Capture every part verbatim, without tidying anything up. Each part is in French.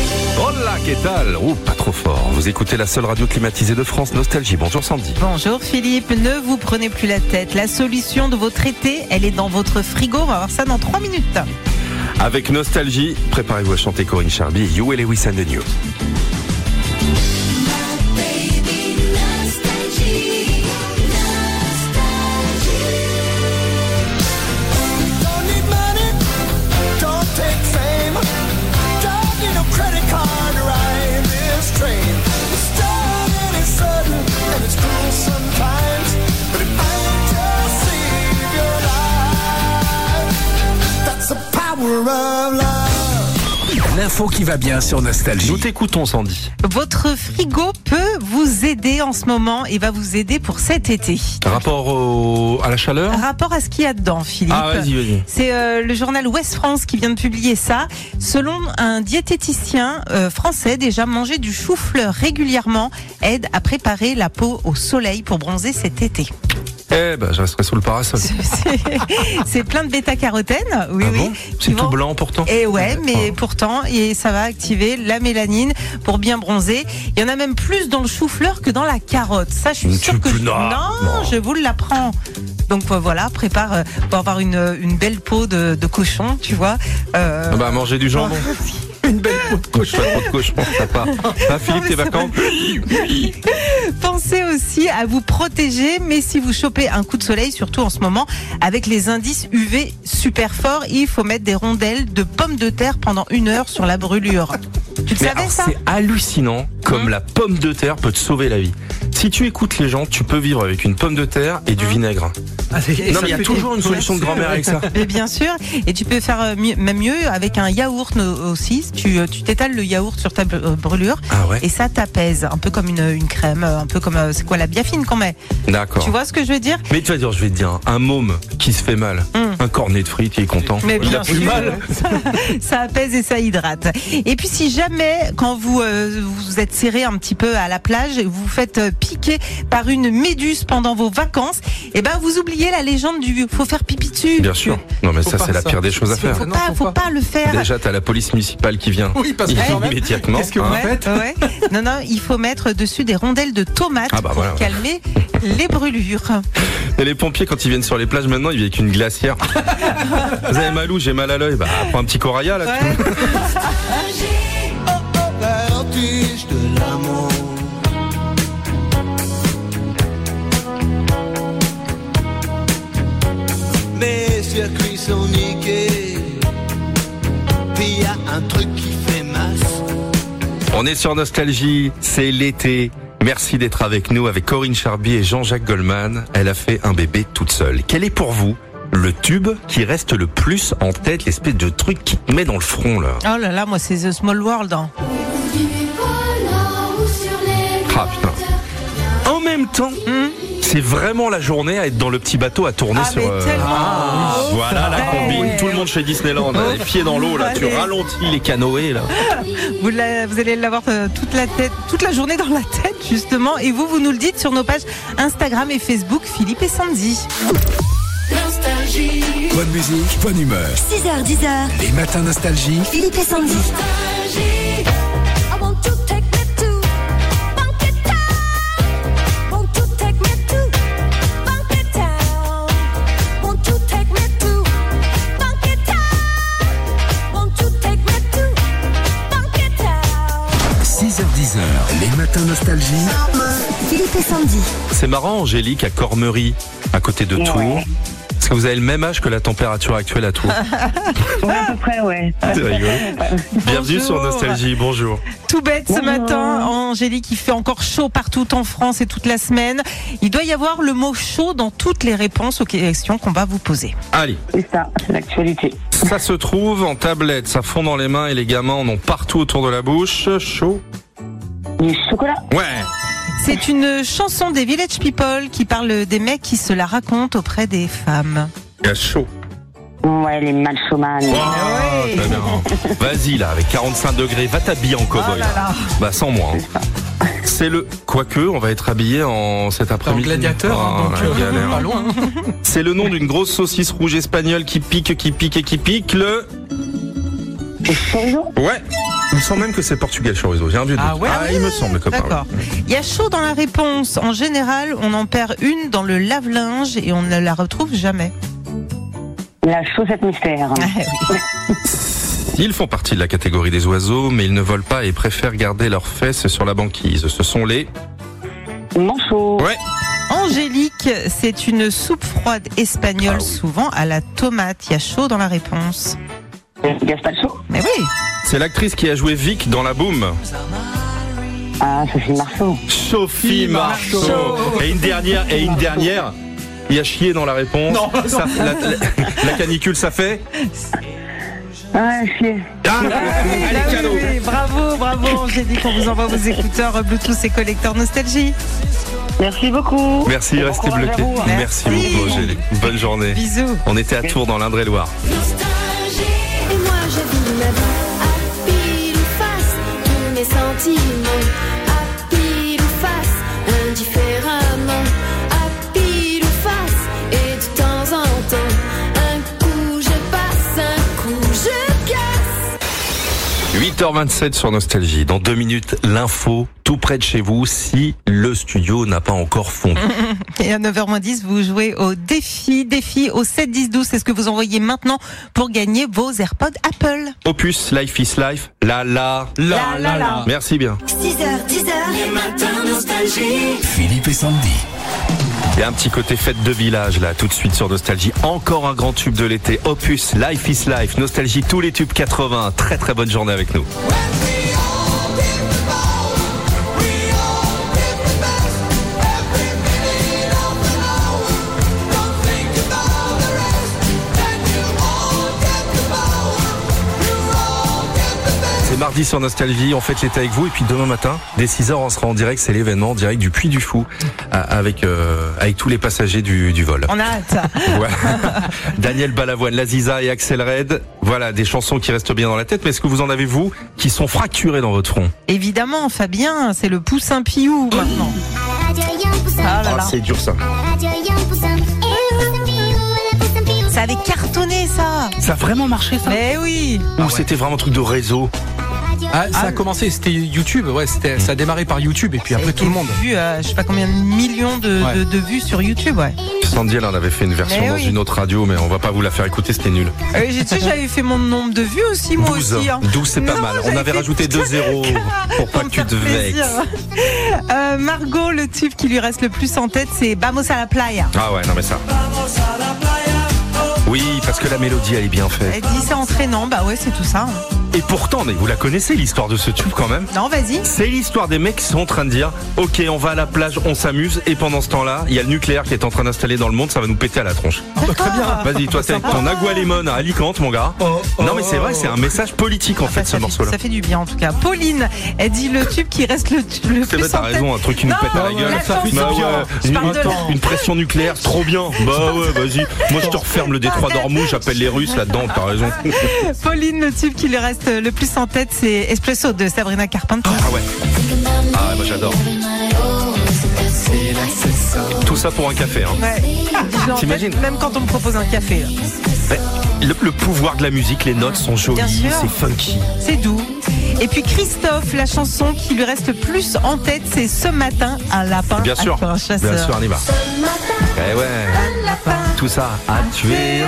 Hola, qu'est-ce tal? Ouh, pas trop fort. Vous écoutez la seule radio climatisée de France, Nostalgie. Bonjour Sandy. Bonjour Philippe, ne vous prenez plus la tête. La solution de votre été, elle est dans votre frigo. On va voir ça dans trois minutes. Avec Nostalgie, préparez-vous à chanter Corinne Charby et You et Lewis and the News. L'info qui va bien sur Nostalgie. Nous t'écoutons Sandy. Votre frigo peut vous aider en ce moment et va vous aider pour cet été. Rapport au... à la chaleur? Rapport à ce qu'il y a dedans, Philippe. Ah, vas-y, vas-y. C'est euh, le journal Ouest France qui vient de publier ça. Selon un diététicien euh, français, déjà manger du chou-fleur régulièrement aide à préparer la peau au soleil pour bronzer cet été. Eh ben, je resterai sous le parasol. C'est, c'est plein de bêta-carotène, oui, ah oui. Bon c'est tout vont... blanc pourtant. Et ouais, mais oh. pourtant, et ça va activer la mélanine pour bien bronzer. Il y en a même plus dans le chou-fleur que dans la carotte. Ça, je suis sûre que je... non, non, non, je vous l'apprends. Donc voilà, prépare euh, pour avoir une, une belle peau de, de cochon, tu vois. Euh... Ah bah manger du jambon. Une belle peau de cochon. Pas trop de cochon, ça part. Ah, Philippe, tes vacances. Pensez aussi à vous protéger, mais si vous chopez un coup de soleil, surtout en ce moment, avec les indices U V super forts, il faut mettre des rondelles de pommes de terre pendant une heure sur la brûlure. Tu le mais savais alors, ça? C'est hallucinant comme mmh. la pomme de terre peut te sauver la vie. Si tu écoutes les gens, tu peux vivre avec une pomme de terre et du vinaigre. Ah, non, mais il y a toujours une solution de grand-mère avec ça. Mais bien sûr, et tu peux faire mieux, même mieux avec un yaourt aussi. Tu, tu t'étales le yaourt sur ta brûlure ah ouais. et ça t'apaise, un peu comme une, une crème, un peu comme c'est quoi la biafine qu'on met. D'accord. Tu vois ce que je veux dire? Mais tu vas dire, je vais te dire, un môme qui se fait mal, mmh. un cornet de frites, il est content. Mais il bien a plus sûr, mal. Ça, ça apaise et ça hydrate. Et puis si jamais, quand vous euh, vous êtes serré un petit peu à la plage et vous vous faites piquer par une méduse pendant vos vacances, et ben vous oubliez la légende du faut faire pipi dessus. Bien sûr. Non mais faut ça c'est ça. La pire des choses à faire. Faut, faut, pas, faut pas le faire. Déjà t'as la police municipale qui vient. Oui, parce que immédiatement. Qu'est-ce que vous hein. faites ouais. Non non, il faut mettre dessus des rondelles de tomates ah bah pour voilà, calmer ouais. les brûlures. Et les pompiers quand ils viennent sur les plages maintenant, ils viennent avec une glacière. Vous avez mal où? J'ai mal à l'œil. Bah prends un petit Coraya là. Ouais. De l'amour. Mes circuits sont niqués, puis y a un truc qui fait masse. On est sur Nostalgie, c'est l'été. Merci d'être avec nous, avec Corinne Charby et Jean-Jacques Goldman. Elle a fait un bébé toute seule. Quel est pour vous le tube qui reste le plus en tête, l'espèce de truc qui te met dans le front là? Oh là là, moi c'est The Small World. Hein. Ah putain. En même temps, mmh. c'est vraiment la journée à être dans le petit bateau à tourner ah, sur. Euh... Ah, oui. Voilà la combine, ouais. Tout le monde chez Disneyland, oh. Les pieds dans l'eau là, tu ralentis les canoës là. Vous, la, vous allez l'avoir euh, toute la tête, toute la journée dans la tête justement, et vous, vous nous le dites sur nos pages Instagram et Facebook, Philippe et Sandy. Nostalgie. Bonne musique, bonne humeur. six heures dix heures. Les matins Nostalgie. Philippe et Sandy. Nostalgie. six heures dix heures, les matins Nostalgie. Philippe et Sandy. C'est marrant, Angélique, à Cormery, à côté de Tours. Ouais. Est-ce que vous avez le même âge que la température actuelle à Tours? Ouais, à peu près, ouais. C'est rigolo. Bienvenue bonjour. Sur Nostalgie, bonjour. Tout bête ce bonjour. Matin, Angélique, il fait encore chaud partout en France et toute la semaine. Il doit y avoir le mot chaud dans toutes les réponses aux questions qu'on va vous poser. Allez. C'est ça, c'est l'actualité. Ça se trouve en tablette, ça fond dans les mains et les gamins en ont partout autour de la bouche. Chaud. Du chocolat. Ouais. C'est une chanson des Village People qui parle des mecs qui se la racontent auprès des femmes. Il y a chaud. Ouais, les machomanes. Oh, ouais. Très bien. Vas-y là, avec quarante-cinq degrés, va t'habiller en cow-boy. Oh là là. Bah sans moi. Hein. C'est le... Quoique, on va être habillé en cet après-midi. En gladiateur, oh, donc euh, pas loin. C'est le nom d'une grosse saucisse rouge espagnole qui pique, qui pique et qui pique. Le... C'est chorizo ? Ouais. Il me semble même que c'est Portugal Chorizo. J'ai un vieux doute. Ah ouais, ah, il me semble, copain. D'accord. Il y a chaud dans la réponse. En général, on en perd une dans le lave-linge et on ne la retrouve jamais. La chaussette mystère. Ah, oui. Ils font partie de la catégorie des oiseaux, mais ils ne volent pas et préfèrent garder leurs fesses sur la banquise. Ce sont les... Manchot. Ouais. Angélique, c'est une soupe froide espagnole, Ah oui. souvent à la tomate. Il y a chaud dans la réponse. Gaspacho. Mais oui. C'est l'actrice qui a joué Vic dans La Boum. Ah, Sophie Marceau. Sophie Marceau. Et une dernière, et une dernière. Il y a chier dans la réponse. Non, non. Ça- la, la- la canicule, ça fait. Ah, chier. Ah, Ah allez, oui, cadeau. oui, bravo, bravo Angélique. On vous envoie vos écouteurs Bluetooth et collecteurs Nostalgie. Merci beaucoup. Merci, Bon restez courage à bloqués. vous, hein. Merci Merci. beaucoup, Angélique. Bonne journée. Bisous. On était à Tours dans l'Indre-et-Loire. Et moi j'ai vu ma vie à pile ou face, tous mes sentiments à pile ou face, indifféremment à pile ou face, et de temps en temps, un coup je passe, un coup je casse. huit heures vingt-sept sur Nostalgie. Dans deux minutes, l'info tout près de chez vous si le studio n'a pas encore fondu. Et à neuf heures moins dix, vous jouez au défi, défi au sept dix douze. C'est ce que vous envoyez maintenant pour gagner vos AirPods Apple. Opus, Life is Life, la la. La, La, la, la. Merci bien. six heures, dix heures. Philippe et Sandy. Il y a un petit côté fête de village là, tout de suite sur Nostalgie. Encore un grand tube de l'été. Opus, Life is Life, Nostalgie, tous les tubes quatre-vingts. Très très bonne journée avec nous. C'est mardi sur Nostalgie, on fête l'été avec vous et puis demain matin, dès six heures, on sera en direct, c'est l'événement en direct du Puy du Fou euh, avec euh, avec tous les passagers du, du vol. On a hâte. Voilà. Daniel Balavoine, Laziza et Axel Red, voilà des chansons qui restent bien dans la tête, mais est-ce que vous en avez vous qui sont fracturées dans votre front? Évidemment, Fabien, c'est le poussin Piou maintenant. Ah là là. c'est dur ça. Ça avait cartonné ça. Ça a vraiment marché ça? Mais oui. Ou c'était vraiment un truc de réseau? Ah, ça a commencé, c'était YouTube, ouais, c'était, ça a démarré par YouTube et puis après tout le monde. Vu, euh, je sais pas combien de millions de, Ouais. de, de vues sur YouTube, ouais. Sandy, elle en avait fait une version Mais dans oui. une autre radio, mais on va pas vous la faire écouter, c'était nul. Euh, j'ai- tu sais, j'avais fait mon nombre de vues aussi, moi douze. aussi. Hein. douze, c'est pas Non, mal. On j'avais avait fait rajouté deux zéros pour pas me que tu te faire plaisir. vexes. Euh, Margot, le tube qui lui reste le plus en tête, c'est Vamos a la playa. Ah ouais, non mais ça. Oui, parce que la mélodie, elle est bien faite. Elle dit c'est entraînant, bah ouais, c'est tout ça. hein. Et pourtant, mais vous la connaissez l'histoire de ce tube quand même? Non, vas-y. C'est l'histoire des mecs qui sont en train de dire ok, on va à la plage, on s'amuse, et pendant ce temps-là, il y a le nucléaire qui est en train d'installer dans le monde, ça va nous péter à la tronche. Très bien. Vas-y, toi, t'es avec ton agua lemon à Alicante, mon gars. Non, mais c'est vrai, c'est un message politique en fait, ce ça, fait, morceau-là. ça fait du bien en tout cas. Pauline, elle dit le tube qui reste le, le C'est plus vrai, t'as en tête. raison, un truc qui nous Non, pète à la la gueule. chanson. Bah ouais, Je une, parle de la- une pression nucléaire, trop bien. Bah ouais, vas-y. Moi, je te referme le détroit d'Ormuz, j'appelle les Russes là-dedans, t'as raison. Pauline, le tube qui lui reste le plus en tête, c'est Espresso de Sabrina Carpenter. Ah ouais. Ah ouais, moi j'adore. Tout ça pour un café, hein. Ouais. Je l'ai en T'imagines tête, même quand on me propose un café. là. Ouais. Le, le pouvoir de la musique, les notes sont Bien jolies, sûr. c'est funky. C'est doux. Et puis Christophe, la chanson qui lui reste le plus en tête, c'est Ce matin, un lapin Bien sûr, a tué un chasseur. bien sûr, on y va. Eh ouais, tout ça a tué.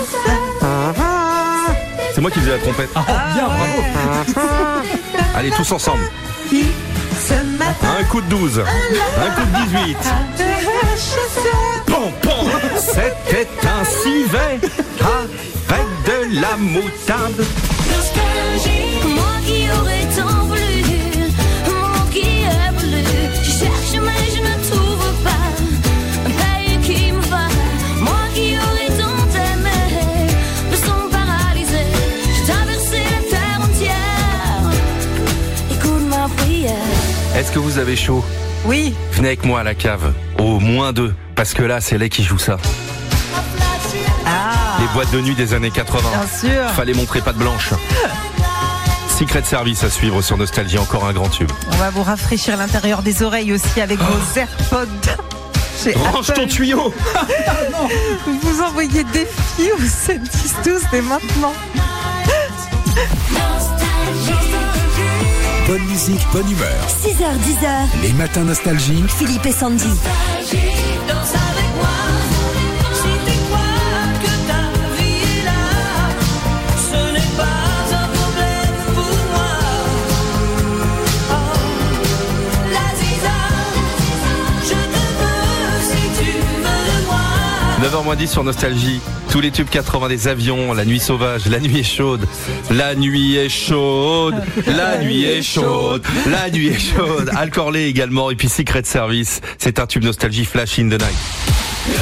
C'est moi qui faisais la trompette. Ah, Bien, bravo. Allez, tous ensemble. Qui, ce matin, Un coup de douze, un coup de dix-huit. a tué un chasseur. Pom, pom. C'était un civet avec de la moutarde. Moi qui aurais tant voulu, moi qui ai voulu, je cherche mais je ne trouve pas un pays qui me va. Moi qui aurais tant aimé, me sens paralysé, j'ai traversé la terre entière. Écoute ma prière. Est-ce que vous avez chaud? Oui, Venez avec moi à la cave, au moins deux, parce que là, c'est là qui joue ça. ah, Les boîtes de nuit des années quatre-vingts. bien sûr. Fallait montrer pas de blanche. Secret Service à suivre sur Nostalgie, encore un grand tube. On va vous rafraîchir l'intérieur des oreilles aussi avec vos AirPods. Chez Range Apple. ton tuyau. Vous envoyez défi au sept dix douze dès maintenant. Nostalgie. bonne musique, bonne humeur. six heures dix heures, Les matins nostalgie. Philippe et Sandy. Danse avec moi. Si tu crois que ta vie est là, ce n'est pas un problème pour moi. Oh, la Ziza, je te veux si tu veux de moi. neuf heures moins dix sur Nostalgie. Tous les tubes quatre-vingts des avions, la nuit sauvage, la nuit est chaude, la nuit est chaude, la nuit est chaude, la nuit est chaude. Al Corley également, et puis Secret Service. C'est un tube Nostalgie, Flash in the Night.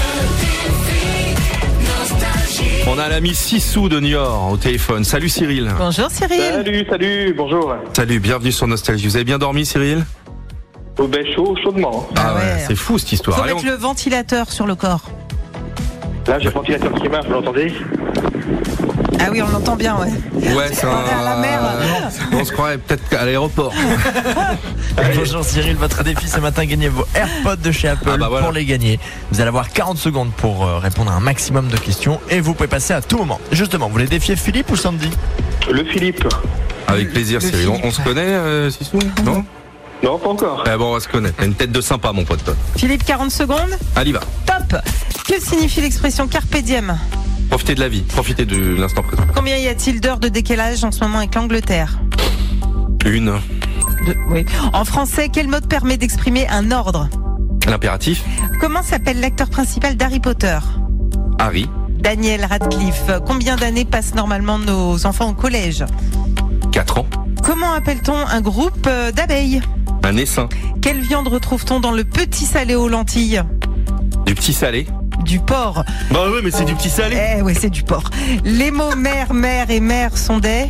On a l'ami Sissou de Niort au téléphone. Salut Cyril. Bonjour Cyril. Salut, salut, bonjour. Salut, bienvenue sur Nostalgie. Vous avez bien dormi Cyril? Oh ben chaud, chaudement. Ah ouais, ouais. c'est fou cette histoire. Faut Allez, mettre on- le ventilateur sur le corps. Là, j'ai le ventilateur qui marche, vous l'entendez? Ah oui, on l'entend bien, ouais. Ouais, c'est On est à la mer. On se croirait peut-être à l'aéroport. Bonjour Cyril, votre défi ce matin, gagnez vos AirPods de chez Apple. Ah bah voilà. Pour les gagner, vous allez avoir quarante secondes pour euh, répondre à un maximum de questions et vous pouvez passer à tout moment. Justement, vous voulez défier Philippe ou Sandy? Le Philippe. Avec plaisir Le Cyril. On, Philippe. on se connaît euh, Sissou? Non? Non, pas encore. Eh bon, on va se connaître. T'as une tête de sympa mon pote. Philippe, quarante secondes. Allez va. Top. Que signifie l'expression carpe diem? Profitez de la vie. Profitez de l'instant présent. Combien y a-t-il d'heures de décalage en ce moment avec l'Angleterre? Une. De- oui. En français, quel mode permet d'exprimer un ordre? L'impératif. Comment s'appelle l'acteur principal d'Harry Potter? Harry. Daniel Radcliffe. Combien d'années passent normalement nos enfants au collège? quatre ans. Comment appelle-t-on un groupe euh, d'abeilles? Un essaim. Quelle viande retrouve-t-on dans le petit salé aux lentilles? Du petit salé. Du porc. Bah oui, mais c'est du petit salé. Eh ouais, c'est du porc. Les mots mère, mère et mère sont des...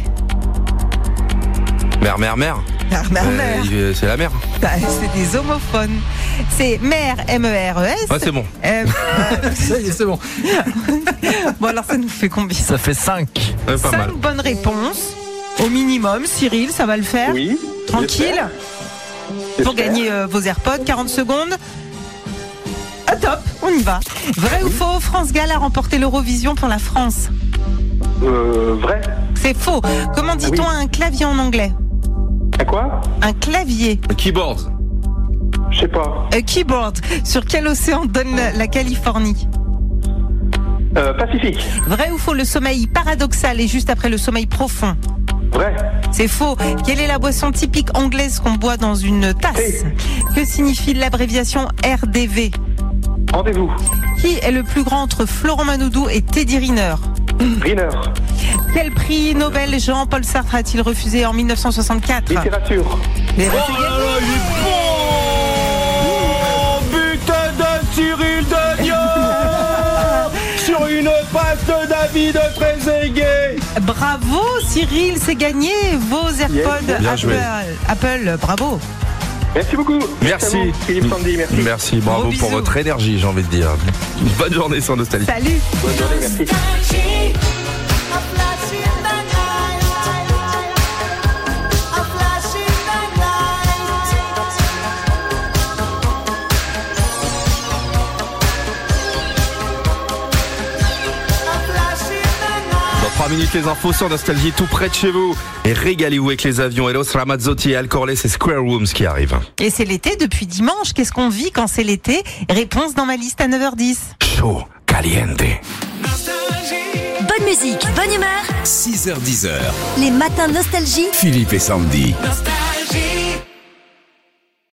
Mère, mère, mère. Mère, mère, mère. Euh, c'est la mère. Bah, c'est des homophones. C'est mère, M E R E S. Ouais, c'est bon. Euh, Ça y est, c'est bon. bon, alors ça nous fait combien? Ça fait cinq. Ouais, pas mal. Cinq bonnes réponses. Au minimum, Cyril, ça va le faire. Oui. Tranquille. j'espère. Pour J'espère. gagner euh, vos AirPods, quarante secondes. Ah, top, on y va. Vrai ou faux, France Gall a remporté l'Eurovision pour la France? Euh, vrai. C'est faux. Comment dit-on Ah oui. un clavier en anglais? À quoi? Un clavier. Un keyboard. Je sais pas. A keyboard. Sur quel océan donne la- la Californie? Euh, Pacifique. Vrai ou faux, le sommeil paradoxal est juste après le sommeil profond? Vrai. C'est faux. Quelle est la boisson typique anglaise qu'on boit dans une tasse? Thé. Que signifie l'abréviation R D V? Rendez-vous. Qui est le plus grand entre Florent Manodou et Teddy Riner? Riner. Quel prix Nobel Jean-Paul Sartre a-t-il refusé en mille neuf cent soixante-quatre? Littérature. Mais Oh là là, il est bon. Butin de Cyril de Niort sur une passe de David Trezeguet. Bravo Cyril, c'est gagné vos AirPods Bien joué. Apple. Apple, bravo. Merci beaucoup. Merci. à vous, Philippe, Sandy, merci. Merci, bravo Gros pour bisous. votre énergie, j'ai envie de dire. Bonne journée sur Nostalgie. Salut. Bonne journée, merci. Nostalgie, a flash in the night, a flash in the night, a flash in the night. Dans trois minutes, les infos sur Nostalgie, tout près de chez vous. Et régalez-vous avec les avions. Elos Ramazzotti et Al Corley, c'est Square Rooms qui arrivent. Et c'est l'été depuis dimanche. Qu'est-ce qu'on vit quand c'est l'été? Réponse dans ma liste à neuf heures dix. Chaud, caliente. Bonne musique, bonne humeur. six heures dix heures. Les matins nostalgie. Philippe et Sandy. Nostalgie.